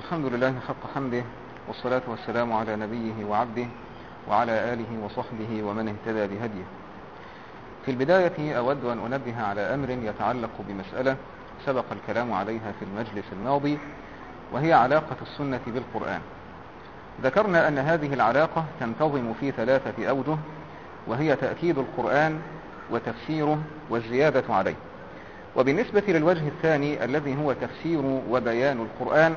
الحمد لله حق حمده، والصلاة والسلام على نبيه وعبده وعلى آله وصحبه ومن اهتدى بهديه. في البداية أود أن أنبه على أمر يتعلق بمسألة سبق الكلام عليها في المجلس الماضي، وهي علاقة السنة بالقرآن. ذكرنا أن هذه العلاقة تنتظم في 3 أوجه، وهي تأكيد القرآن وتفسيره والزيادة عليه. وبالنسبة للوجه الثاني الذي هو تفسير وبيان القرآن،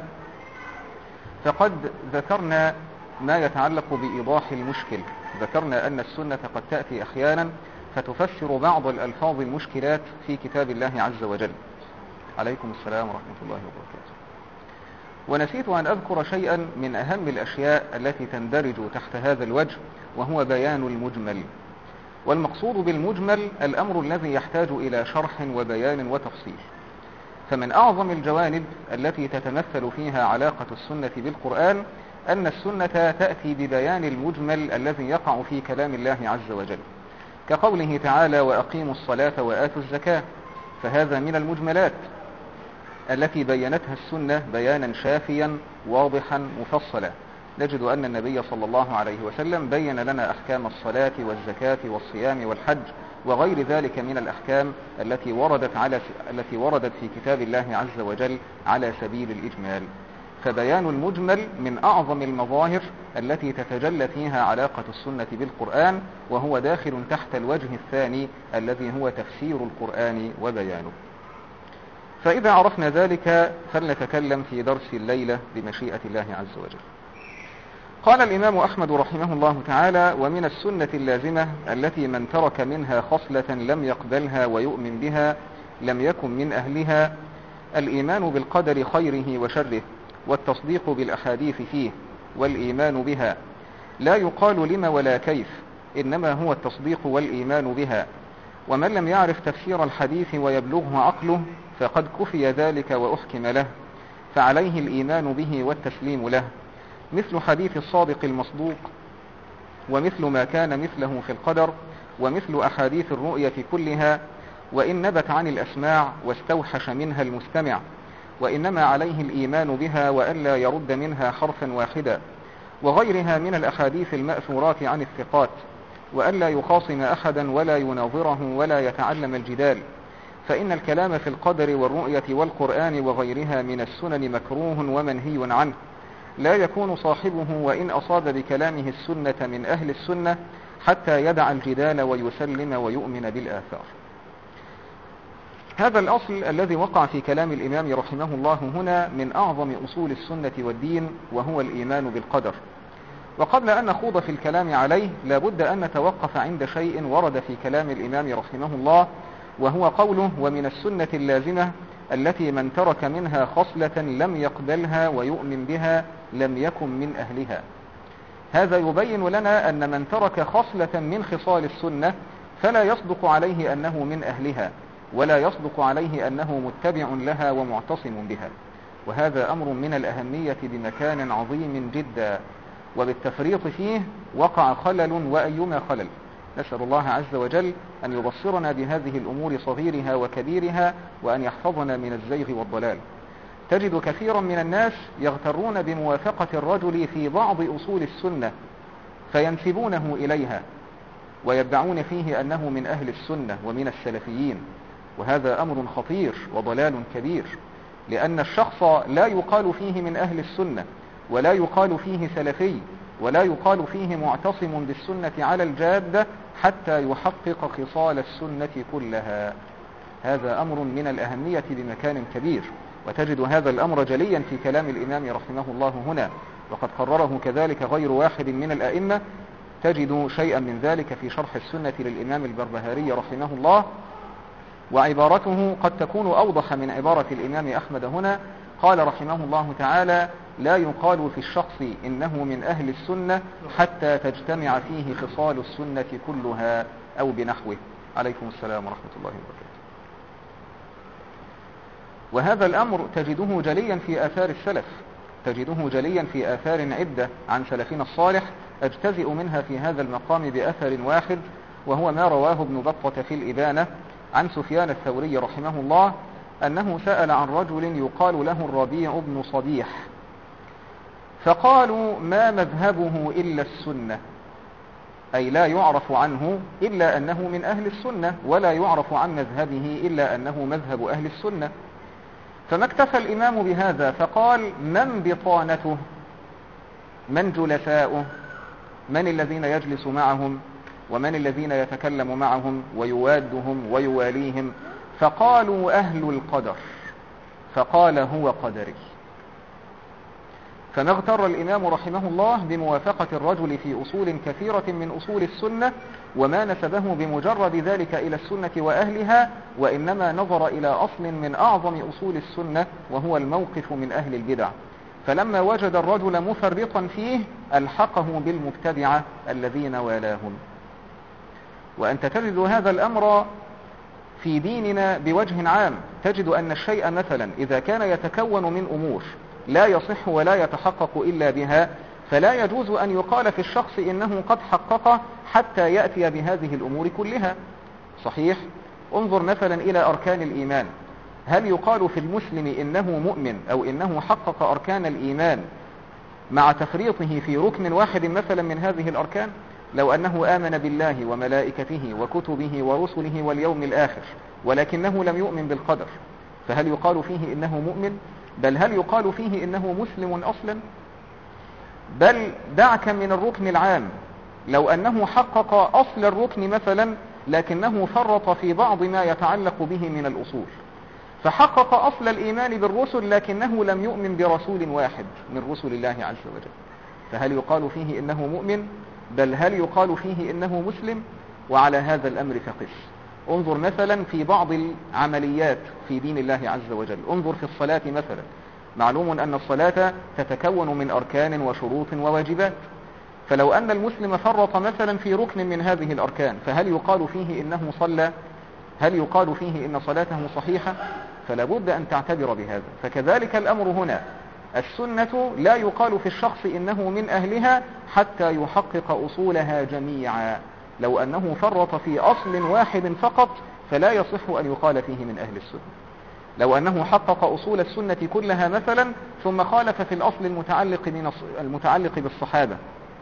فقد ذكرنا ما يتعلق بإيضاح المشكل. ذكرنا أن السنة قد تأتي أحيانا فتفسر بعض الألفاظ المشكلات في كتاب الله عز وجل. عليكم السلام ورحمة الله وبركاته. ونسيت أن أذكر شيئا من أهم الأشياء التي تندرج تحت هذا الوجه، وهو بيان المجمل. والمقصود بالمجمل الأمر الذي يحتاج إلى شرح وبيان وتفصيل. فمن أعظم الجوانب التي تتمثل فيها علاقة السنة بالقرآن أن السنة تأتي ببيان المجمل الذي يقع في كلام الله عز وجل، كقوله تعالى: وأقيموا الصلاة وآتوا الزكاة. فهذا من المجملات التي بينتها السنة بيانا شافيا واضحا مفصلا. نجد أن النبي صلى الله عليه وسلم بين لنا أحكام الصلاة والزكاة والصيام والحج وغير ذلك من الأحكام التي وردت في كتاب الله عز وجل على سبيل الإجمال. فبيان المجمل من أعظم المظاهر التي تتجلى فيها علاقة السنة بالقرآن، وهو داخل تحت الوجه الثاني الذي هو تفسير القرآن وبيانه. فإذا عرفنا ذلك فلنتكلم في درس الليلة بمشيئة الله عز وجل. قال الإمام أحمد رحمه الله تعالى: ومن السنة اللازمة التي من ترك منها خصلة لم يقبلها ويؤمن بها لم يكن من أهلها الإيمان بالقدر خيره وشره، والتصديق بالأحاديث فيه والإيمان بها، لا يقال لما ولا كيف، إنما هو التصديق والإيمان بها. ومن لم يعرف تفسير الحديث ويبلغه عقله فقد كفي ذلك وأحكم له، فعليه الإيمان به والتسليم له، مثل حديث الصادق المصدوق، ومثل ما كان مثله في القدر، ومثل أحاديث الرؤية كلها، وإن نبت عن الأسماع واستوحش منها المستمع، وإنما عليه الإيمان بها وألا يرد منها حرفا واحدا، وغيرها من الأحاديث المأثورات عن الثقات، وألا يخاصم أحدا ولا يناظره ولا يتعلم الجدال، فإن الكلام في القدر والرؤية والقرآن وغيرها من السنن مكروه ومنهي عنه، لا يكون صاحبه وإن أصاب بكلامه السنة من أهل السنة حتى يدع الجدال ويسلم ويؤمن بالآثار. هذا الأصل الذي وقع في كلام الإمام رحمه الله هنا من أعظم أصول السنة والدين، وهو الإيمان بالقدر. وقبل أن نخوض في الكلام عليه لابد أن نتوقف عند شيء ورد في كلام الإمام رحمه الله، وهو قوله: ومن السنة اللازمة التي من ترك منها خصلة لم يقبلها ويؤمن بها لم يكن من أهلها. هذا يبين لنا أن من ترك خصلة من خصال السنة فلا يصدق عليه أنه من أهلها، ولا يصدق عليه أنه متبع لها ومعتصم بها. وهذا أمر من الأهمية بمكان عظيم جدا، وبالتفريط فيه وقع خلل وأيما خلل. نسأل الله عز وجل أن يبصرنا بهذه الأمور صغيرها وكبيرها، وأن يحفظنا من الزيغ والضلال. تجد كثيرا من الناس يغترون بموافقة الرجل في بعض أصول السنة فينسبونه إليها ويدعون فيه أنه من أهل السنة ومن السلفيين، وهذا أمر خطير وضلال كبير، لأن الشخص لا يقال فيه من أهل السنة، ولا يقال فيه سلفي، ولا يقال فيه معتصم بالسنة على الجادة حتى يحقق خصال السنة كلها. هذا أمر من الأهمية بمكان كبير، وتجد هذا الأمر جليا في كلام الإمام رحمه الله هنا، وقد قرره كذلك غير واحد من الأئمة. تجد شيئا من ذلك في شرح السنة للإمام البربهاري رحمه الله، وعبارته قد تكون أوضح من عبارة الإمام أحمد هنا. قال رحمه الله تعالى: لا يقال في الشخص إنه من أهل السنة حتى تجتمع فيه خصال السنة كلها، أو بنحوه. عليكم السلام ورحمة الله وبركاته. وهذا الأمر تجده جليا في آثار السلف، تجده جليا في آثار عدة عن سلفنا الصالح، أجتزئ منها في هذا المقام بأثر واحد، وهو ما رواه ابن بطة في الإبانة عن سفيان الثوري رحمه الله أنه سأل عن رجل يقال له الربيع بن صبيح، فقالوا ما مذهبه إلا السنة، أي لا يعرف عنه إلا أنه من أهل السنة، ولا يعرف عن مذهبه إلا أنه مذهب أهل السنة. فما اكتفى الإمام بهذا، فقال من بطانته، من جلساؤه، من الذين يجلس معهم، ومن الذين يتكلم معهم ويوادهم ويواليهم؟ فقالوا أهل القدر، فقال هو قدري. فما اغتر الإمام رحمه الله بموافقة الرجل في أصول كثيرة من أصول السنة وما نسبه بمجرد ذلك إلى السنة وأهلها، وإنما نظر إلى أصل من أعظم أصول السنة، وهو الموقف من أهل البدع. فلما وجد الرجل مفرطا فيه ألحقه بالمبتدعة الذين والاهم. وأنت تجد هذا الأمر في ديننا بوجه عام. تجد أن الشيء مثلا إذا كان يتكون من أمور لا يصح ولا يتحقق إلا بها، فلا يجوز أن يقال في الشخص إنه قد حقق حتى يأتي بهذه الأمور كلها. صحيح؟ انظر مثلا إلى أركان الإيمان. هل يقال في المسلم إنه مؤمن أو إنه حقق أركان الإيمان مع تفريطه في ركن واحد مثلا من هذه الأركان؟ لو أنه آمن بالله وملائكته وكتبه ورسله واليوم الآخر ولكنه لم يؤمن بالقدر، فهل يقال فيه إنه مؤمن؟ بل هل يقال فيه إنه مسلم أصلا؟ بل دعك من الركن العام، لو أنه حقق أصل الركن مثلا لكنه فرط في بعض ما يتعلق به من الأصول، فحقق أصل الإيمان بالرسل لكنه لم يؤمن برسول واحد من رسل الله عز وجل، فهل يقال فيه إنه مؤمن؟ بل هل يقال فيه إنه مسلم؟ وعلى هذا الأمر فقس. انظر مثلا في بعض العمليات في دين الله عز وجل. انظر في الصلاة مثلا. معلوم أن الصلاة تتكون من أركان وشروط وواجبات، فلو أن المسلم فرط مثلا في ركن من هذه الأركان فهل يقال فيه إنه صلى؟ هل يقال فيه إن صلاته صحيحة؟ فلا بد أن تعتبر بهذا. فكذلك الأمر هنا، السنة لا يقال في الشخص إنه من أهلها حتى يحقق أصولها جميعا. لو أنه فرط في أصل واحد فقط فلا يصح أن يقال فيه من أهل السنة. لو أنه حقق أصول السنة كلها مثلا ثم خالف في الأصل المتعلق بالصحابة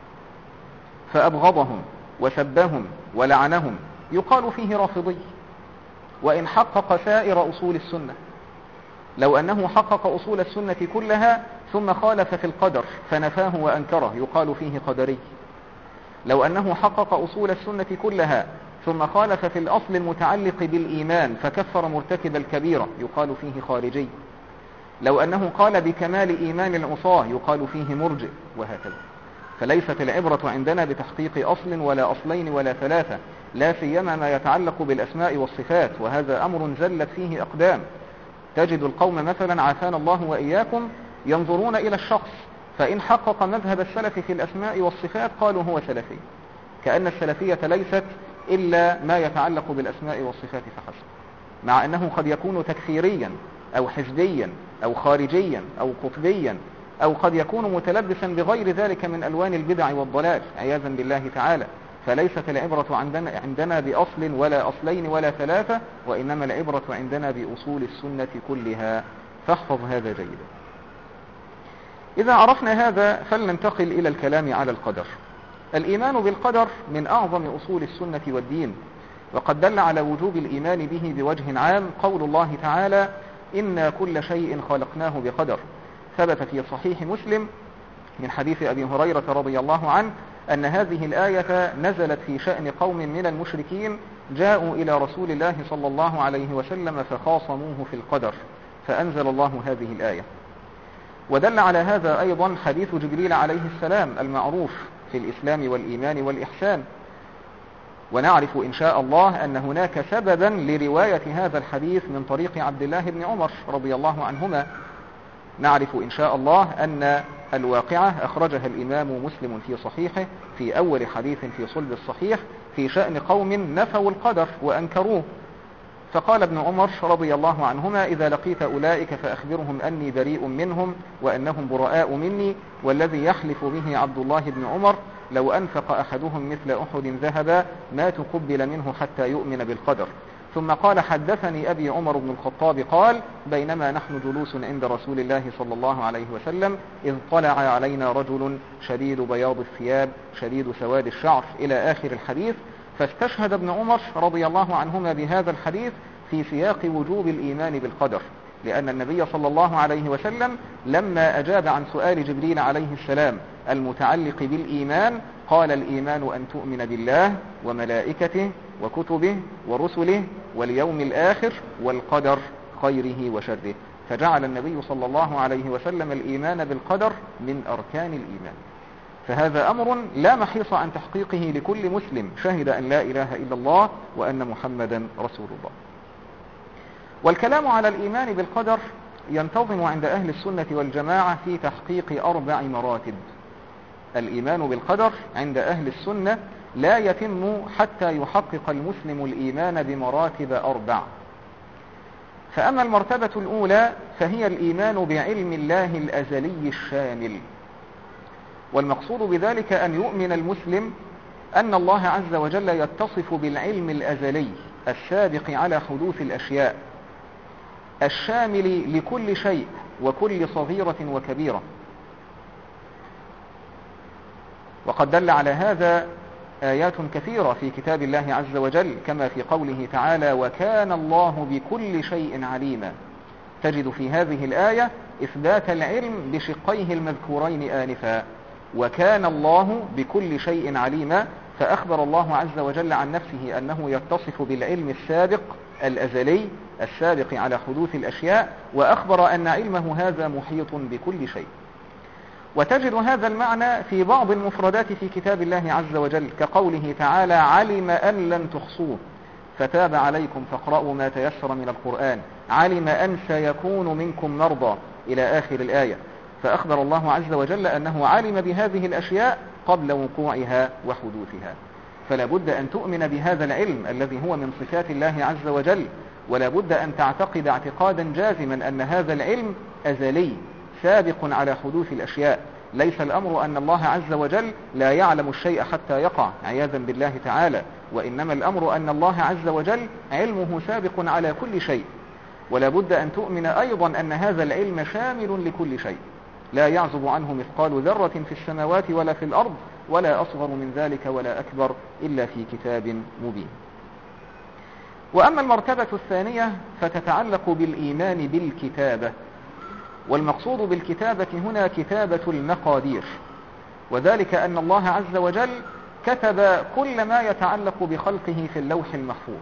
فأبغضهم وسبهم ولعنهم يقال فيه رافضي، وإن حقق سائر أصول السنة. لو أنه حقق أصول السنة كلها ثم خالف في القدر فنفاه وأنكره يقال فيه قدري. لو أنه حقق أصول السنة كلها ثم خالف في الأصل المتعلق بالإيمان فكفر مرتكب الكبيرة يقال فيه خارجي. لو أنه قال بكمال إيمان العصاة يقال فيه مرجئ، وهكذا. فليست العبرة عندنا بتحقيق أصل ولا أصلين ولا ثلاثة، لا سيما ما يتعلق بالأسماء والصفات، وهذا أمر زلت فيه أقدام. تجد القوم مثلا عافانا الله وإياكم ينظرون إلى الشخص، فإن حقق مذهب السلف في الأسماء والصفات قالوا هو سلفي، كأن السلفية ليست إلا ما يتعلق بالأسماء والصفات فحسب، مع أنه قد يكون تكفيريا أو حزبيا أو خارجيا أو قطبيا، أو قد يكون متلبسا بغير ذلك من ألوان البدع والضلال عياذا بالله تعالى. فليست العبرة عندنا بأصل ولا أصلين ولا ثلاثة، وإنما العبرة عندنا بأصول السنة كلها. فاحفظ هذا جيدا. إذا عرفنا هذا فلننتقل إلى الكلام على القدر. الإيمان بالقدر من أعظم أصول السنة والدين، وقد دل على وجوب الإيمان به بوجه عام قول الله تعالى إنا كل شيء خلقناه بقدر. ثبت في صحيح مسلم من حديث أبي هريرة رضي الله عنه أن هذه الآية نزلت في شأن قوم من المشركين جاءوا إلى رسول الله صلى الله عليه وسلم فخاصموه في القدر، فأنزل الله هذه الآية. ودل على هذا أيضا حديث جبريل عليه السلام المعروف في الإسلام والإيمان والإحسان. ونعرف إن شاء الله أن هناك سببا لرواية هذا الحديث من طريق عبد الله بن عمر رضي الله عنهما. نعرف إن شاء الله أن الواقعة أخرجها الإمام مسلم في صحيحه في أول حديث في صلب الصحيح في شأن قوم نفوا القدر وأنكروه، فقال ابن عمر رضي الله عنهما إذا لقيت أولئك فأخبرهم أني بريء منهم وأنهم براء مني، والذي يحلف به عبد الله بن عمر لو أنفق أحدهم مثل أحد ذهبا ما تقبل منه حتى يؤمن بالقدر. ثم قال حدثني أبي عمر بن الخطاب قال بينما نحن جلوس عند رسول الله صلى الله عليه وسلم إذ طلع علينا رجل شديد بياض الثياب شديد سواد الشعر إلى آخر الحديث. فاستشهد ابن عمر رضي الله عنهما بهذا الحديث في سياق وجوب الإيمان بالقدر، لأن النبي صلى الله عليه وسلم لما أجاب عن سؤال جبريل عليه السلام المتعلق بالإيمان قال الإيمان أن تؤمن بالله وملائكته وكتبه ورسله واليوم الآخر والقدر خيره وشره، فجعل النبي صلى الله عليه وسلم الإيمان بالقدر من أركان الإيمان. فهذا أمر لا محيص عن تحقيقه لكل مسلم شهد أن لا إله إلا الله وأن محمدا رسول الله. والكلام على الإيمان بالقدر ينتظم عند أهل السنة والجماعة في تحقيق 4 مراتب. الإيمان بالقدر عند أهل السنة لا يتم حتى يحقق المسلم الإيمان بمراتب 4. فأما المرتبة الأولى فهي الإيمان بعلم الله الأزلي الشامل، والمقصود بذلك أن يؤمن المسلم أن الله عز وجل يتصف بالعلم الأزلي السابق على حدوث الأشياء الشامل لكل شيء وكل صغيرة وكبيرة. وقد دل على هذا آيات كثيرة في كتاب الله عز وجل، كما في قوله تعالى وكان الله بكل شيء عليما. تجد في هذه الآية إثبات العلم بشقيه المذكورين آنفا، وكان الله بكل شيء عليما، فأخبر الله عز وجل عن نفسه أنه يتصف بالعلم السابق الأزلي السابق على حدوث الأشياء، وأخبر أن علمه هذا محيط بكل شيء. وتجد هذا المعنى في بعض المفردات في كتاب الله عز وجل، كقوله تعالى علم أن لن تحصوه فتاب عليكم فاقرأوا ما تيسر من القرآن، علم أن سيكون منكم مرضى إلى آخر الآية. فأخبر الله عز وجل أنه علم بهذه الأشياء قبل وقوعها وحدوثها. فلا بد أن تؤمن بهذا العلم الذي هو من صفات الله عز وجل، ولا بد أن تعتقد اعتقادا جازما أن هذا العلم أزلي سابق على حدوث الأشياء. ليس الأمر أن الله عز وجل لا يعلم الشيء حتى يقع عياذا بالله تعالى، وإنما الأمر أن الله عز وجل علمه سابق على كل شيء. ولا بد أن تؤمن أيضا أن هذا العلم شامل لكل شيء، لا يعزب عنه مثقال ذرة في السماوات ولا في الأرض ولا أصغر من ذلك ولا أكبر إلا في كتاب مبين. وأما المرتبة الثانية فتتعلق بالإيمان بالكتابة، والمقصود بالكتابة هنا كتابة المقادير، وذلك أن الله عز وجل كتب كل ما يتعلق بخلقه في اللوح المحفوظ.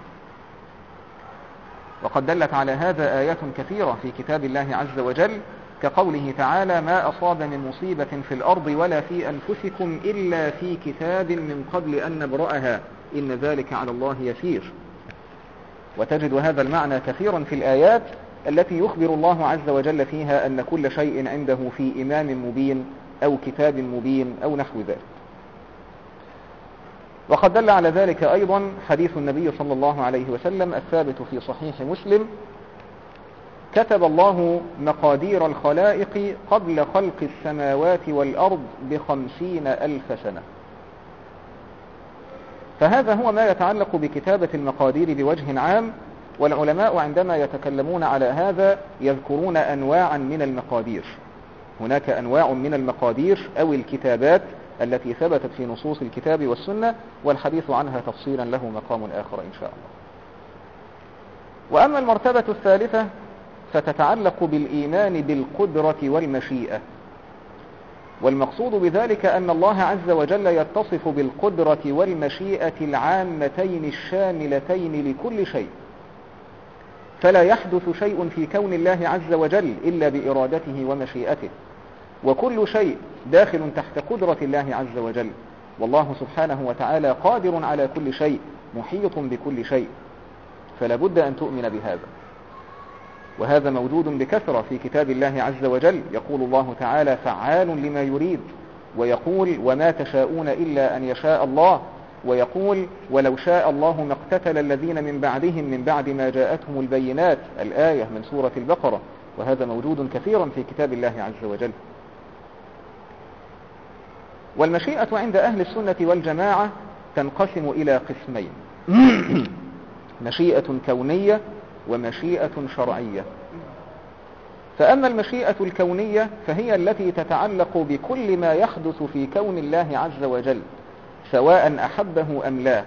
وقد دلت على هذا آيات كثيرة في كتاب الله عز وجل، كقوله تعالى ما أصاب من مصيبة في الأرض ولا في أنفسكم إلا في كتاب من قبل أن نبرأها إن ذلك على الله يسير. وتجد هذا المعنى كثيرا في الآيات التي يخبر الله عز وجل فيها أن كل شيء عنده في إمام مبين أو كتاب مبين أو نحو ذلك. وقد دل على ذلك أيضا حديث النبي صلى الله عليه وسلم الثابت في صحيح مسلم كتب الله مقادير الخلائق قبل خلق السماوات والأرض ب50,000 سنة. فهذا هو ما يتعلق بكتابة المقادير بوجه عام. والعلماء عندما يتكلمون على هذا يذكرون أنواعا من المقادير. هناك أنواع من المقادير أو الكتابات التي ثبتت في نصوص الكتاب والسنة، والحديث عنها تفصيلا له مقام آخر إن شاء الله. وأما المرتبة الثالثة فتتعلق بالإيمان بالقدرة والمشيئة، والمقصود بذلك أن الله عز وجل يتصف بالقدرة والمشيئة العامتين الشاملتين لكل شيء، فلا يحدث شيء في كون الله عز وجل إلا بإرادته ومشيئته، وكل شيء داخل تحت قدرة الله عز وجل، والله سبحانه وتعالى قادر على كل شيء محيط بكل شيء. فلا بد أن تؤمن بهذا، وهذا موجود بكثرة في كتاب الله عز وجل. يقول الله تعالى فعال لما يريد، ويقول وما تشاءون إلا أن يشاء الله، ويقول ولو شاء الله ما اقتتل الذين من بعدهم من بعد ما جاءتهم البينات، الآية من سورة البقرة. وهذا موجود كثيرا في كتاب الله عز وجل. والمشيئة عند أهل السنة والجماعة تنقسم إلى قسمين. مشيئة كونية ومشيئة شرعية. فأما المشيئة الكونية فهي التي تتعلق بكل ما يحدث في كون الله عز وجل سواء أحبه أم لا،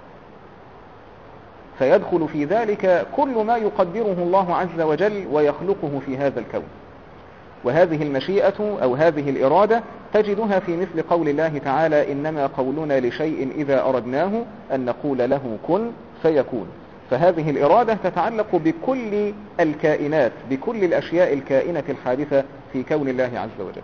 فيدخل في ذلك كل ما يقدره الله عز وجل ويخلقه في هذا الكون. وهذه المشيئة أو هذه الإرادة تجدها في مثل قول الله تعالى: إنما قولنا لشيء إذا أردناه أن نقول له كن فيكون. فهذه الإرادة تتعلق بكل الكائنات، بكل الأشياء الكائنة الحادثة في كون الله عز وجل.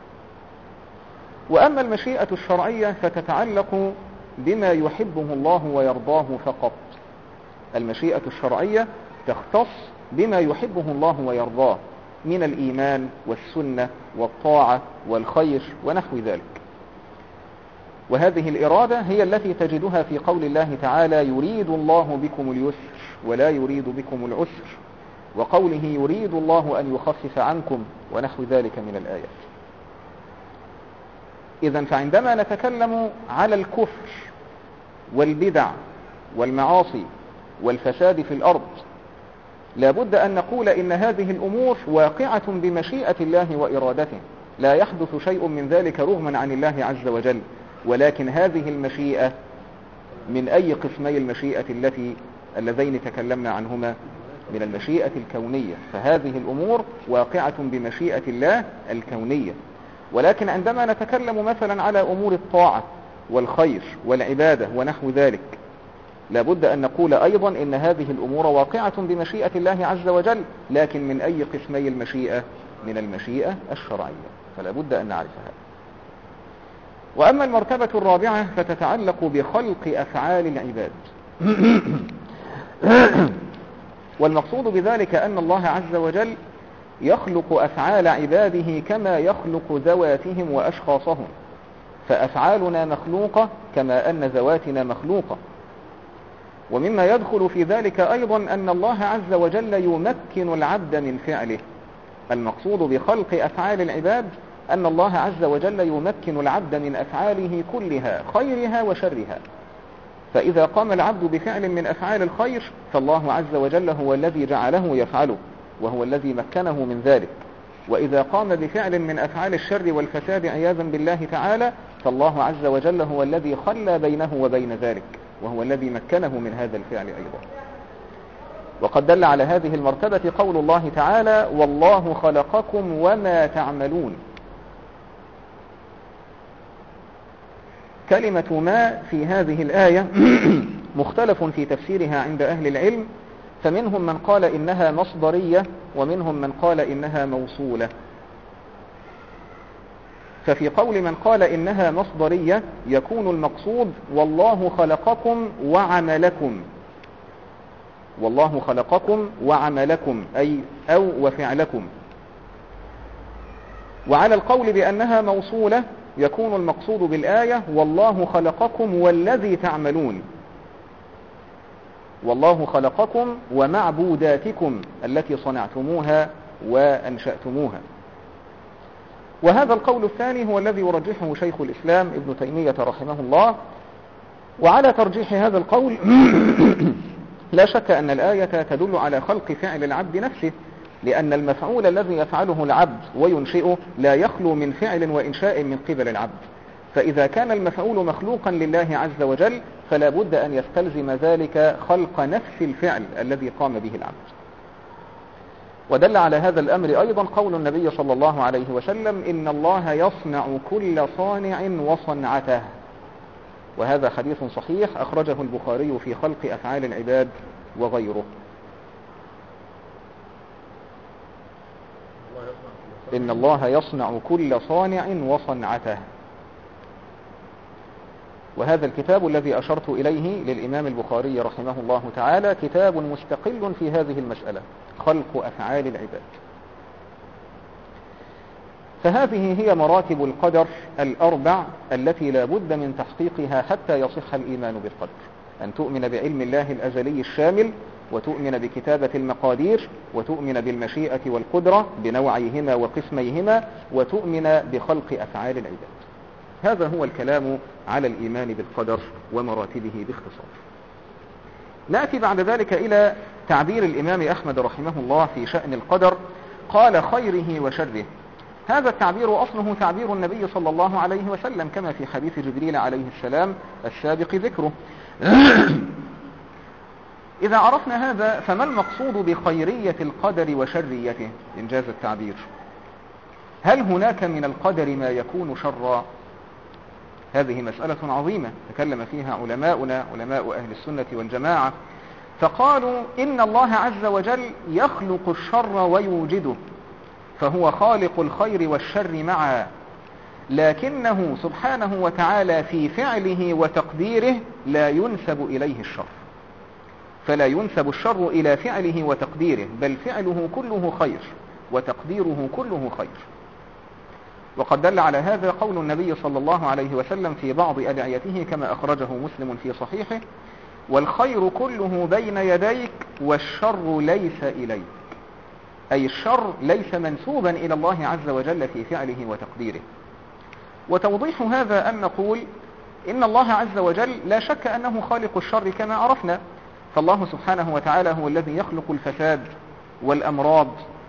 وأما المشيئة الشرعية فتتعلق بما يحبه الله ويرضاه فقط. المشيئة الشرعية تختص بما يحبه الله ويرضاه من الإيمان والسنة والطاعة والخير ونحو ذلك. وهذه الإرادة هي التي تجدها في قول الله تعالى: يريد الله بكم اليسر ولا يريد بكم العسر، وقوله يريد الله أن يخفف عنكم ونحو ذلك من الآيات. إذن فعندما نتكلم على الكفر والبدع والمعاصي والفساد في الأرض لابد أن نقول إن هذه الأمور واقعة بمشيئة الله وإرادته، لا يحدث شيء من ذلك رغما عن الله عز وجل. ولكن هذه المشيئة من أي قسمي المشيئة اللذين تكلمنا عنهما؟ من المشيئة الكونية. فهذه الأمور واقعة بمشيئة الله الكونية. ولكن عندما نتكلم مثلا على أمور الطاعة والخير والعبادة ونحو ذلك لابد أن نقول أيضا إن هذه الأمور واقعة بمشيئة الله عز وجل، لكن من أي قسمي المشيئة؟ من المشيئة الشرعية. فلابد أن نعرف هذا. وأما المرتبة الرابعة فتتعلق بخلق أفعال العباد. والمقصود بذلك أن الله عز وجل يخلق أفعال عباده كما يخلق ذواتهم وأشخاصهم، فأفعالنا مخلوقة كما أن ذواتنا مخلوقة. ومما يدخل في ذلك أيضا أن الله عز وجل يمكن العبد من فعله. المقصود بخلق أفعال العباد أن الله عز وجل يمكن العبد من أفعاله كلها، خيرها وشرها. فإذا قام العبد بفعل من أفعال الخير فالله عز وجل هو الذي جعله يفعله وهو الذي مكنه من ذلك. وإذا قام بفعل من أفعال الشر والفساد عياذا بالله تعالى فالله عز وجل هو الذي خلى بينه وبين ذلك وهو الذي مكنه من هذا الفعل أيضا. وقد دل على هذه المرتبة قول الله تعالى: والله خلقكم وما تعملون. كلمة ما في هذه الآية مختلف في تفسيرها عند أهل العلم، فمنهم من قال إنها مصدرية ومنهم من قال إنها موصولة. ففي قول من قال إنها مصدرية يكون المقصود والله خلقكم وعملكم، والله خلقكم وعملكم أي أو وفعلكم. وعلى القول بأنها موصولة يكون المقصود بالآية والله خلقكم والذي تعملون، والله خلقكم ومعبوداتكم التي صنعتموها وأنشأتموها. وهذا القول الثاني هو الذي يرجحه شيخ الإسلام ابن تيمية رحمه الله. وعلى ترجيح هذا القول لا شك أن الآية تدل على خلق فعل العبد نفسه، لأن المفعول الذي يفعله العبد وينشئه لا يخلو من فعل وإنشاء من قبل العبد. فإذا كان المفعول مخلوقا لله عز وجل فلا بد أن يستلزم ذلك خلق نفس الفعل الذي قام به العبد. ودل على هذا الأمر أيضا قول النبي صلى الله عليه وسلم: إن الله يصنع كل صانع وصنعته. وهذا حديث صحيح أخرجه البخاري في خلق أفعال العباد وغيره. إن الله يصنع كل صانع وصنعته. وهذا الكتاب الذي أشرت إليه للإمام البخاري رحمه الله تعالى كتاب مستقل في هذه المسألة، خلق أفعال العباد. فهذه هي مراتب القدر الأربع التي لا بد من تحقيقها حتى يصح الإيمان بالقدر: أن تؤمن بعلم الله الأزلي الشامل، وتؤمن بكتابة المقادير، وتؤمن بالمشيئة والقدرة بنوعيهما وقسميهما، وتؤمن بخلق أفعال العباد. هذا هو الكلام على الإيمان بالقدر ومراتبه باختصار. نأتي بعد ذلك إلى تعبير الإمام أحمد رحمه الله في شأن القدر، قال خيره وشره. هذا التعبير أصله تعبير النبي صلى الله عليه وسلم كما في حديث جبريل عليه السلام السابق ذكره. إذا عرفنا هذا فما المقصود بخيرية القدر وشريته إنجاز التعبير؟ هل هناك من القدر ما يكون شرا؟ هذه مسألة عظيمة تكلم فيها علماؤنا علماء أهل السنة والجماعة، فقالوا إن الله عز وجل يخلق الشر ويوجده، فهو خالق الخير والشر معا، لكنه سبحانه وتعالى في فعله وتقديره لا ينسب إليه الشر، فلا ينسب الشر إلى فعله وتقديره، بل فعله كله خير وتقديره كله خير. وقد دل على هذا قول النبي صلى الله عليه وسلم في بعض أدعيته كما أخرجه مسلم في صحيحه: والخير كله بين يديك والشر ليس إليك، أي الشر ليس منسوبا إلى الله عز وجل في فعله وتقديره. وتوضيح هذا أن نقول إن الله عز وجل لا شك أنه خالق الشر كما عرفنا، فالله سبحانه وتعالى هو الذي يخلق الفساد والأمراض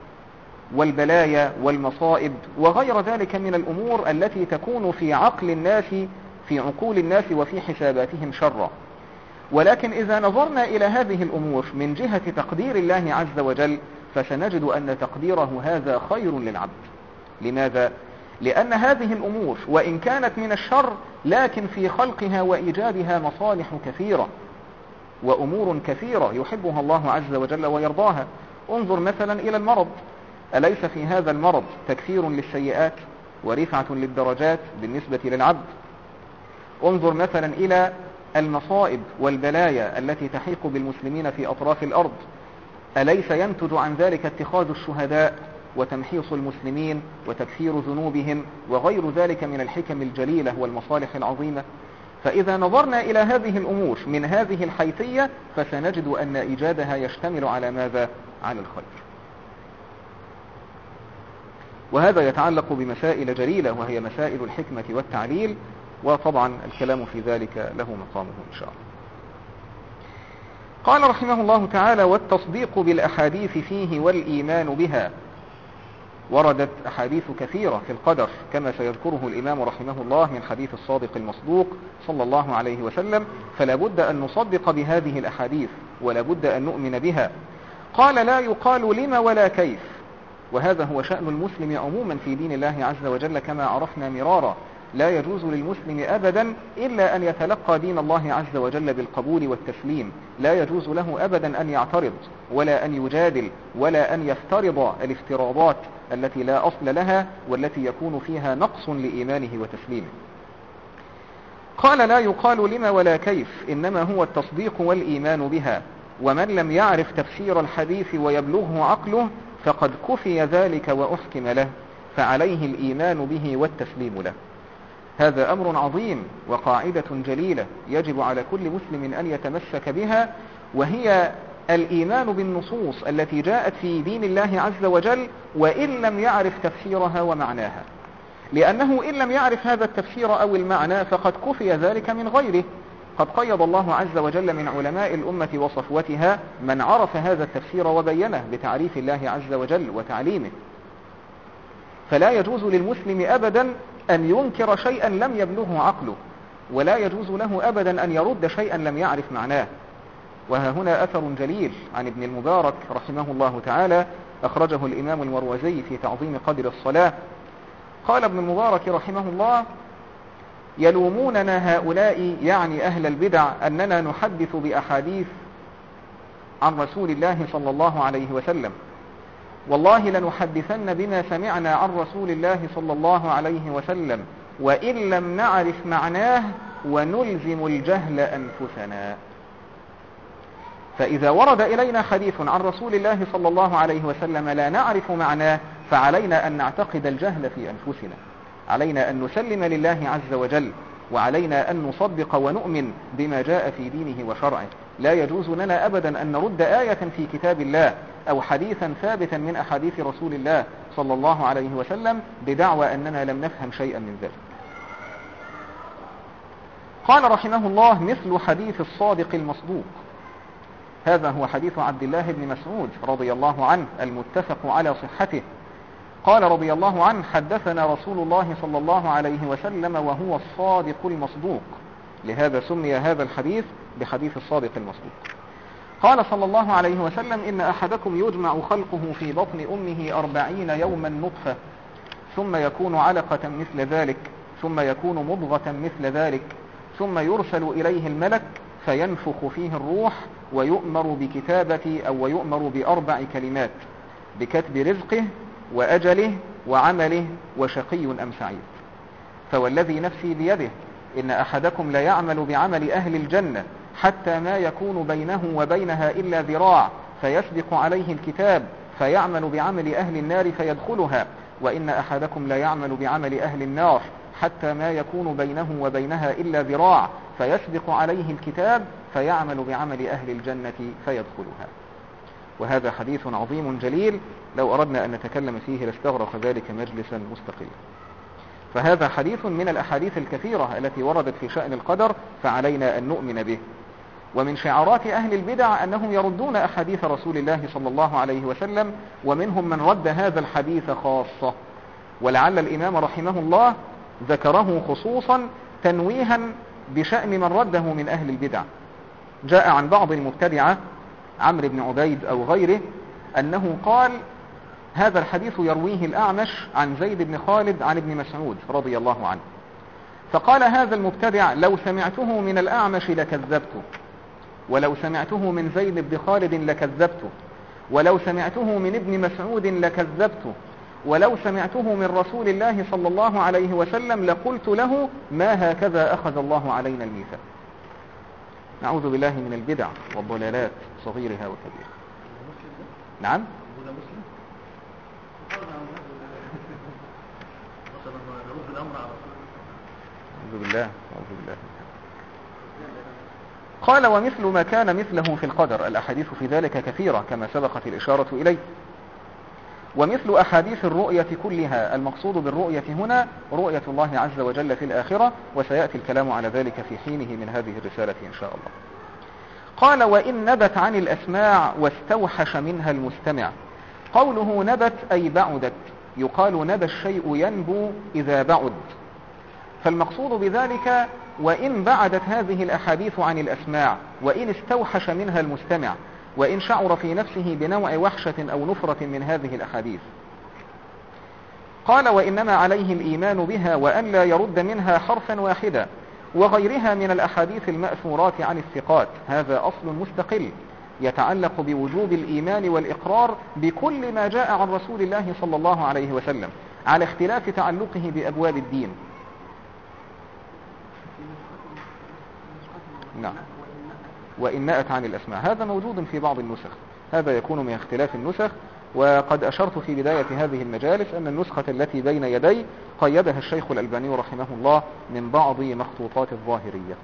والبلايا والمصائب وغير ذلك من الأمور التي تكون في عقل الناس في عقول الناس وفي حساباتهم شرا. ولكن إذا نظرنا إلى هذه الأمور من جهة تقدير الله عز وجل فسنجد أن تقديره هذا خير للعبد. لماذا؟ لأن هذه الأمور وإن كانت من الشر لكن في خلقها وإيجادها مصالح كثيرة وأمور كثيرة يحبها الله عز وجل ويرضاها. انظر مثلا إلى المرض، أليس في هذا المرض تكفير للسيئات ورفعة للدرجات بالنسبة للعبد؟ انظر مثلا إلى المصائب والبلايا التي تحيق بالمسلمين في أطراف الأرض، أليس ينتج عن ذلك اتخاذ الشهداء وتمحيص المسلمين وتكفير ذنوبهم وغير ذلك من الحكم الجليلة والمصالح العظيمة؟ فإذا نظرنا إلى هذه الأمور من هذه الحيثية فسنجد أن إيجادها يشتمل على ماذا؟ على الخير. وهذا يتعلق بمسائل جليلة وهي مسائل الحكمة والتعليل، وطبعا الكلام في ذلك له مقامه إن شاء الله. قال رحمه الله تعالى: والتصديق بالأحاديث فيه والإيمان بها. وردت أحاديث كثيرة في القدر كما سيذكره الإمام رحمه الله من حديث الصادق المصدوق صلى الله عليه وسلم، فلا بد أن نصدق بهذه الأحاديث ولا بد أن نؤمن بها. قال: لا يقال لما ولا كيف. وهذا هو شأن المسلم عموما في دين الله عز وجل كما عرفنا مرارا، لا يجوز للمسلم أبدا إلا أن يتلقى دين الله عز وجل بالقبول والتسليم، لا يجوز له أبدا أن يعترض ولا أن يجادل ولا أن يفترض الافتراضات التي لا أصل لها والتي يكون فيها نقص لإيمانه وتسليمه. قال: لا يقال لما ولا كيف، إنما هو التصديق والإيمان بها. ومن لم يعرف تفسير الحديث ويبلغه عقله فقد كفي ذلك وأحكم له، فعليه الإيمان به والتسليم له. هذا أمر عظيم وقاعدة جليلة يجب على كل مسلم أن يتمسك بها، وهي الإيمان بالنصوص التي جاءت في دين الله عز وجل وإن لم يعرف تفسيرها ومعناها، لأنه إن لم يعرف هذا التفسير أو المعنى فقد كفي ذلك من غيره. قد قيض الله عز وجل من علماء الأمة وصفوتها من عرف هذا التفسير وبينه بتعريف الله عز وجل وتعليمه. فلا يجوز للمسلم أبدا أن ينكر شيئا لم يبلغه عقله، ولا يجوز له أبدا أن يرد شيئا لم يعرف معناه. وها هنا أثر جليل عن ابن المبارك رحمه الله تعالى أخرجه الإمام المروزي في تعظيم قدر الصلاة. قال ابن المبارك رحمه الله: يلوموننا هؤلاء يعني أهل البدع أننا نحدث بأحاديث عن رسول الله صلى الله عليه وسلم، والله لنحدثن بما سمعنا عن رسول الله صلى الله عليه وسلم وإن لم نعرف معناه ونلزم الجهل أنفسنا. فإذا ورد إلينا حديث عن رسول الله صلى الله عليه وسلم لا نعرف معناه فعلينا أن نعتقد الجهل في أنفسنا، علينا أن نسلم لله عز وجل، وعلينا أن نصدق ونؤمن بما جاء في دينه وشرعه. لا يجوز لنا أبدا أن نرد آية في كتاب الله أو حديثا ثابتا من أحاديث رسول الله صلى الله عليه وسلم بدعوى أننا لم نفهم شيئا من ذلك. قال رحمه الله: مثل حديث الصادق المصدوق. هذا هو حديث عبد الله بن مسعود رضي الله عنه المتفق على صحته. قال رضي الله عنه: حدثنا رسول الله صلى الله عليه وسلم وهو الصادق المصدوق. لهذا سمي هذا الحديث بحديث الصادق المصدوق. قال صلى الله عليه وسلم: إن أحدكم يجمع خلقه في بطن أمه 40 يوما نطفة، ثم يكون علقة مثل ذلك، ثم يكون مضغة مثل ذلك، ثم يرسل إليه الملك فينفخ فيه الروح، ويؤمر بكتابة أو ويؤمر ب4 كلمات: بكتب رزقه وأجله وعمله وشقي أم سعيد. فوالذي نفسي بيده إن أحدكم لا يعمل بعمل أهل الجنة حتى ما يكون بينه وبينها إلا ذراع، فيسبق عليه الكتاب فيعمل بعمل أهل النار فيدخلها، وإن أحدكم لا يعمل بعمل أهل النار حتى ما يكون بينه وبينها إلا ذراع، فيسبق عليه الكتاب فيعمل بعمل أهل الجنة فيدخلها. وهذا حديث عظيم جليل، لو أردنا أن نتكلم فيه لاستغرق ذلك مجلسا مستقلا. فهذا حديث من الأحاديث الكثيرة التي وردت في شأن القدر، فعلينا أن نؤمن به. ومن شعارات أهل البدع أنهم يردون أحاديث رسول الله صلى الله عليه وسلم، ومنهم من رد هذا الحديث خاصة، ولعل الإمام رحمه الله ذكره خصوصا تنويها بشأن من رده من أهل البدع. جاء عن بعض المبتدعة عمرو بن عبيد أو غيره أنه قال: هذا الحديث يرويه الأعمش عن زيد بن خالد عن ابن مسعود رضي الله عنه. فقال هذا المبتدع: لو سمعته من الأعمش لكذبته، ولو سمعته من زيد بن خالد لكذبته، ولو سمعته من ابن مسعود لكذبته، ولو سمعته من رسول الله صلى الله عليه وسلم لقلت له: ما هكذا أخذ الله علينا الميثاق. نعوذ بالله من البدع والضلالات صغيرها وكبيرها. نعم. أعوذ بالله. قال: ومثل ما كان مثله في القدر. الأحاديث في ذلك كثيرة كما سبقت الإشارة إليه. ومثل أحاديث الرؤية كلها. المقصود بالرؤية هنا رؤية الله عز وجل في الآخرة، وسيأتي الكلام على ذلك في حينه من هذه الرسالة إن شاء الله. قال: وإن نبت عن الأسماع واستوحش منها المستمع. قوله نبت أي بعدت، يقال نبى الشيء ينبو إذا بعد. فالمقصود بذلك وإن بعدت هذه الأحاديث عن الأسماع، وإن استوحش منها المستمع، وإن شعر في نفسه بنوع وحشة أو نفرة من هذه الأحاديث. قال: وإنما عليه الإيمان بها وأن لا يرد منها حرفا واحدا، وغيرها من الأحاديث المأثورات عن الثقات. هذا أصل مستقل يتعلق بوجوب الإيمان والإقرار بكل ما جاء عن رسول الله صلى الله عليه وسلم، على اختلاف تعلقه بأبواب الدين. نعم. وإن نأت عن الأسماء، هذا موجود في بعض النسخ، هذا يكون من اختلاف النسخ. وقد أشرت في بداية هذه المجالس أن النسخة التي بين يدي قيدها الشيخ الألباني رحمه الله من بعض مخطوطات الظاهرية.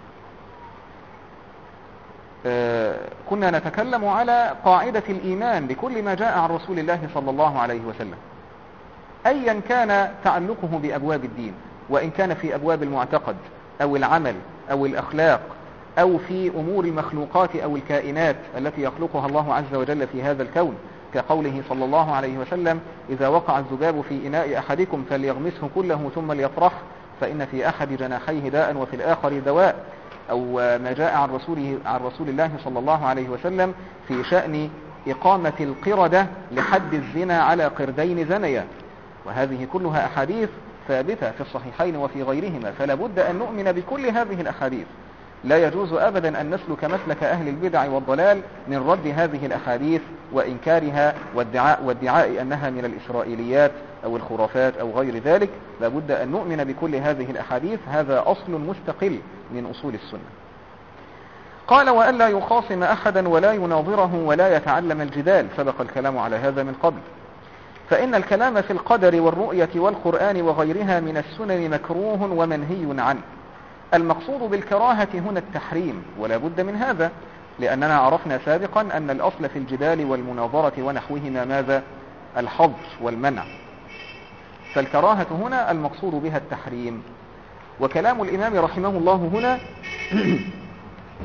كنا نتكلم على قاعدة الإيمان بكل ما جاء عن رسول الله صلى الله عليه وسلم، أيا كان تعلقه بأبواب الدين، وإن كان في أبواب المعتقد أو العمل أو الأخلاق أو في أمور المخلوقات أو الكائنات التي يخلقها الله عز وجل في هذا الكون، كقوله صلى الله عليه وسلم: إذا وقع الذباب في إناء أحدكم فليغمسه كله ثم ليطرح، فإن في أحد جناحيه داء وفي الآخر دواء. أو ما جاء عن رسول الله صلى الله عليه وسلم في شأن إقامة القردة لحد الزنا على قردين زنيا. وهذه كلها أحاديث ثابتة في الصحيحين وفي غيرهما، فلا بد أن نؤمن بكل هذه الأحاديث. لا يجوز أبدا أن نسلك مسلك أهل البدع والضلال من رد هذه الأحاديث وإنكارها وادعاء أنها من الإسرائيليات أو الخرافات أو غير ذلك. لا بد أن نؤمن بكل هذه الأحاديث، هذا أصل مستقل من أصول السنة. قال: وأن لا يخاصم أحدا ولا يناظره ولا يتعلم الجدال. سبق الكلام على هذا من قبل. فإن الكلام في القدر والرؤية والقرآن وغيرها من السنن مكروه ومنهي عنه. المقصود بالكراهة هنا التحريم، ولا بد من هذا، لأننا عرفنا سابقا أن الأصل في الجدال والمناظرة ونحوهما ماذا؟ الحظر والمنع. فالكراهة هنا المقصود بها التحريم. وكلام الإمام رحمه الله هنا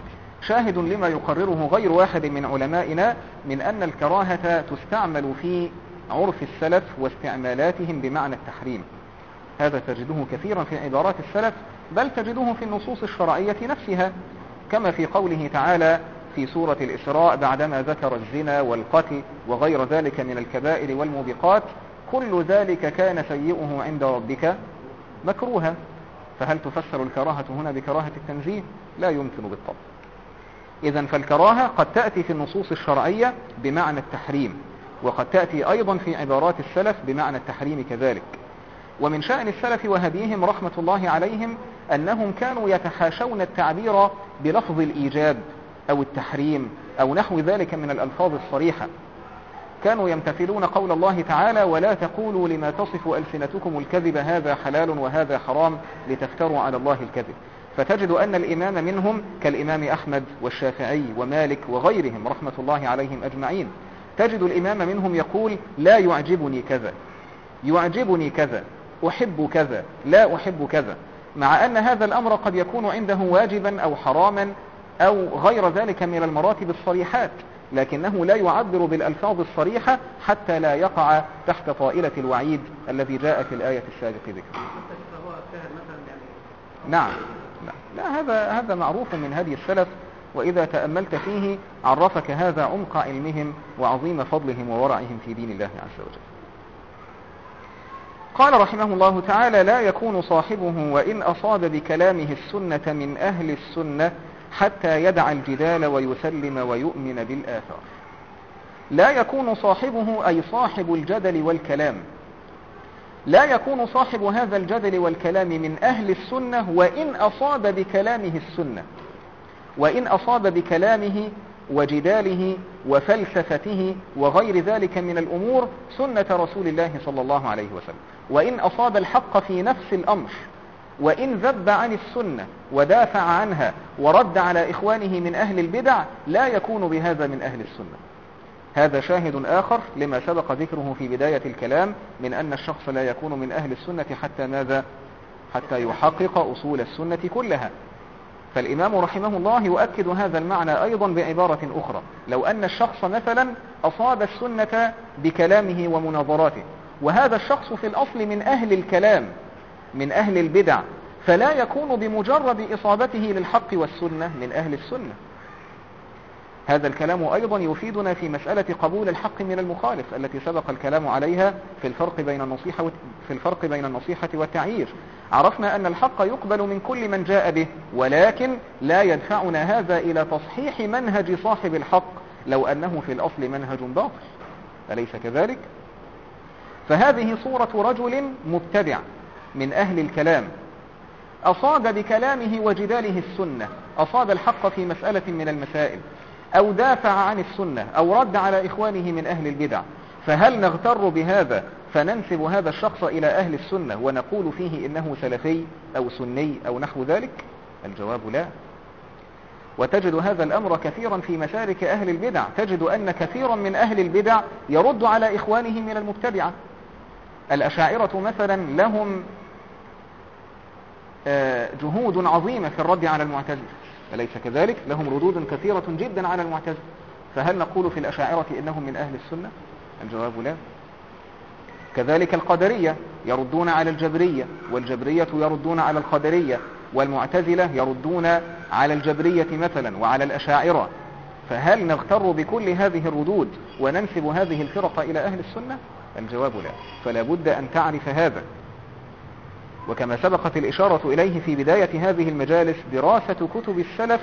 شاهد لما يقرره غير واحد من علمائنا من أن الكراهة تستعمل في عرف السلف واستعمالاتهم بمعنى التحريم. هذا تجده كثيرا في عبارات السلف، بل تجده في النصوص الشرعية نفسها، كما في قوله تعالى في سورة الإسراء بعدما ذكر الزنا والقتل وغير ذلك من الكبائر والموبقات: كل ذلك كان سيئه عند ربك مكروها. فهل تفسر الكراهة هنا بكراهة التنزيه؟ لا يمكن بالطبع. إذن فالكراهة قد تأتي في النصوص الشرعية بمعنى التحريم، وقد تأتي أيضا في عبارات السلف بمعنى التحريم كذلك. ومن شأن السلف وهديهم رحمة الله عليهم أنهم كانوا يتحاشون التعبير بلفظ الإيجاب أو التحريم أو نحو ذلك من الألفاظ الصريحة. كانوا يمتثلون قول الله تعالى: ولا تقولوا لما تصف ألسنتكم الكذب هذا حلال وهذا حرام لتفتروا على الله الكذب. فتجد أن الإمام منهم كالإمام أحمد والشافعي ومالك وغيرهم رحمة الله عليهم أجمعين، تجد الإمام منهم يقول: لا يعجبني كذا، يعجبني كذا، أحب كذا، لا أحب كذا، مع أن هذا الأمر قد يكون عنده واجبا أو حراما أو غير ذلك من المراتب الصريحات، لكنه لا يعبر بالألفاظ الصريحة حتى لا يقع تحت طائلة الوعيد الذي جاء في الآية السابقة ذكره. نعم. لا هذا معروف من هدي السلف، وإذا تأملت فيه عرفك هذا عمق علمهم وعظيم فضلهم وورعهم في دين الله عز وجل. قال رحمه الله تعالى: لا يكون صاحبه وإن أصاب بكلامه السنة من أهل السنة حتى يدع الجدال ويسلم ويؤمن بالآثار. لا يكون صاحبه أي صاحب الجدل والكلام، لا يكون صاحب هذا الجدل والكلام من أهل السنة وإن أصاب بكلامه السنة، وإن أصاب بكلامه وجداله وفلسفته وغير ذلك من الأمور سنة رسول الله صلى الله عليه وسلم، وإن أصاب الحق في نفس الأمر، وإن ذب عن السنة ودافع عنها ورد على إخوانه من أهل البدع، لا يكون بهذا من أهل السنة. هذا شاهد آخر لما سبق ذكره في بداية الكلام من أن الشخص لا يكون من أهل السنة حتى ماذا؟ حتى يحقق أصول السنة كلها. فالإمام رحمه الله يؤكد هذا المعنى أيضا بعبارة أخرى: لو أن الشخص مثلا أصاب السنة بكلامه ومناظراته، وهذا الشخص في الأصل من أهل الكلام من أهل البدع، فلا يكون بمجرد إصابته للحق والسنة من أهل السنة. هذا الكلام أيضا يفيدنا في مسألة قبول الحق من المخالف التي سبق الكلام عليها في الفرق بين النصيحة والتعيير. عرفنا أن الحق يقبل من كل من جاء به، ولكن لا يدفعنا هذا إلى تصحيح منهج صاحب الحق لو أنه في الأصل منهج باطل، أليس كذلك؟ فهذه صورة رجل مبتدع من أهل الكلام أصاب بكلامه وجداله السنة، أصاب الحق في مسألة من المسائل، أو دافع عن السنة، أو رد على إخوانه من أهل البدع، فهل نغتر بهذا فننسب هذا الشخص إلى أهل السنة ونقول فيه إنه سلفي أو سني أو نحو ذلك؟ الجواب لا. وتجد هذا الأمر كثيرا في مسالك أهل البدع، تجد أن كثيرا من أهل البدع يرد على إخوانه من المبتدعة. الأشاعرة مثلا لهم جهود عظيمة في الرد على المعتزلة، أليس كذلك؟ لهم ردود كثيرة جدا على المعتزلة، فهل نقول في الأشاعرة إنهم من أهل السنة؟ الجواب لا. كذلك القدرية يردون على الجبرية، والجبرية يردون على القدرية، والمعتزلة يردون على الجبرية مثلا وعلى الأشاعرة، فهل نغتر بكل هذه الردود وننسب هذه الفرق إلى أهل السنة؟ الجواب لا. فلا بد أن تعرف هذا. وكما سبقت الإشارة إليه في بداية هذه المجالس، دراسة كتب السلف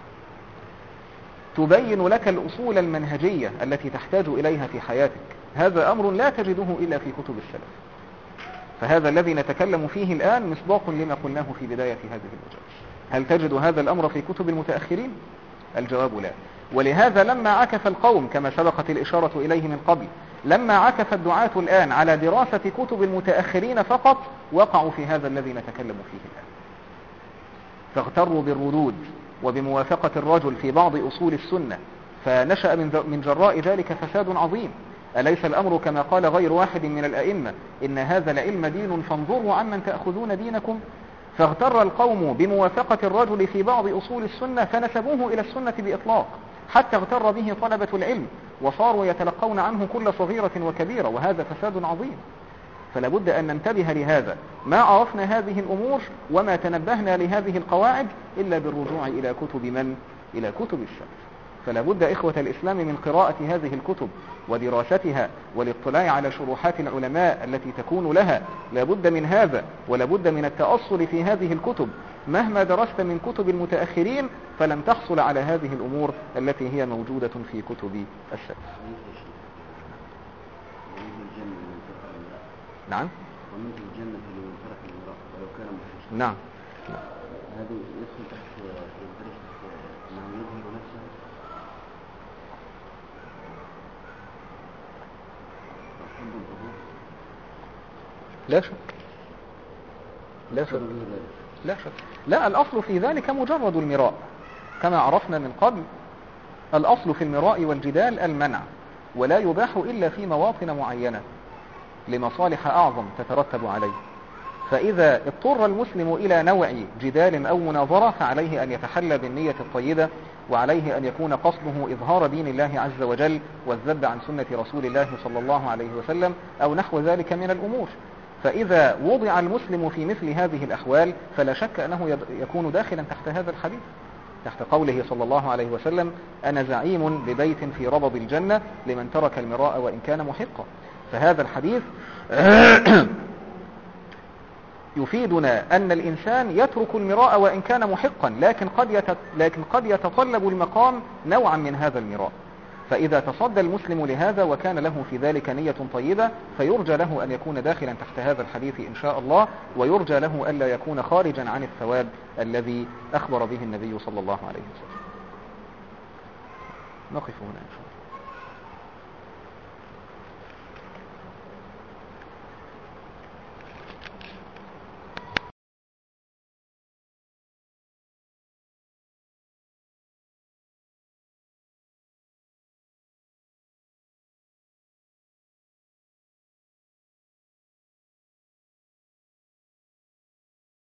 تبين لك الأصول المنهجية التي تحتاج إليها في حياتك. هذا أمر لا تجده إلا في كتب السلف. فهذا الذي نتكلم فيه الآن مصداق لما قلناه في بداية هذه المجالس. هل تجد هذا الأمر في كتب المتأخرين؟ الجواب لا. ولهذا لما عكف القوم كما سبقت الإشارة إليه من قبل، لما عكف الدعاة الآن على دراسة كتب المتأخرين فقط، وقعوا في هذا الذي نتكلم فيه الآن، فاغتروا بالردود وبموافقة الرجل في بعض أصول السنة، فنشأ من جراء ذلك فساد عظيم. أليس الأمر كما قال غير واحد من الأئمة: إن هذا العلم دين فانظروا عمن تأخذون دينكم؟ فاغتر القوم بموافقة الرجل في بعض أصول السنة فنسبوه إلى السنة بإطلاق، حتى اغتر به طلبة العلم وصاروا يتلقون عنه كل صغيرة وكبيرة، وهذا فساد عظيم. فلا بد أن ننتبه لهذا، ما عرفنا هذه الأمور وما تنبهنا لهذه القواعد إلا بالرجوع إلى كتب من؟ إلى كتب السلف. فلا بد إخوة الإسلام من قراءة هذه الكتب ودراستها والاطلاع على شروحات العلماء التي تكون لها، لا بد من هذا، ولا بد من التأصل في هذه الكتب. مهما درست من كتب المتأخرين فلن تحصل على هذه الأمور التي هي موجودة في كتب السلف. نعم. ومن الجنة لمن ترك المراء ولو كان محسنا. نعم. هذا يدخل تحت أنه يظهر نفسه. لا شك. لا شك. لا شك. لا، الأصل في ذلك مجرد المراء كما عرفنا من قبل. الأصل في المراء والجدال المنع، ولا يباح إلا في مواطن معينة لمصالح أعظم تترتب عليه. فإذا اضطر المسلم إلى نوع جدال أو مناظرة فعليه أن يتحلى بالنية الطيبة، وعليه أن يكون قصده إظهار دين الله عز وجل والذب عن سنة رسول الله صلى الله عليه وسلم أو نحو ذلك من الأمور. فإذا وضع المسلم في مثل هذه الأحوال فلا شك أنه يكون داخلا تحت هذا الحديث، تحت قوله صلى الله عليه وسلم: أنا زعيم ببيت في ربض الجنة لمن ترك المراء وإن كان محقا. فهذا الحديث يفيدنا أن الإنسان يترك المراء وإن كان محقا، لكن قد يتطلب المقام نوعا من هذا المراء. فإذا تصدى المسلم لهذا وكان له في ذلك نية طيبة فيرجى له أن يكون داخلا تحت هذا الحديث إن شاء الله، ويرجى له ألا يكون خارجا عن الثواب الذي أخبر به النبي صلى الله عليه وسلم. نقف هنا إن شاء الله.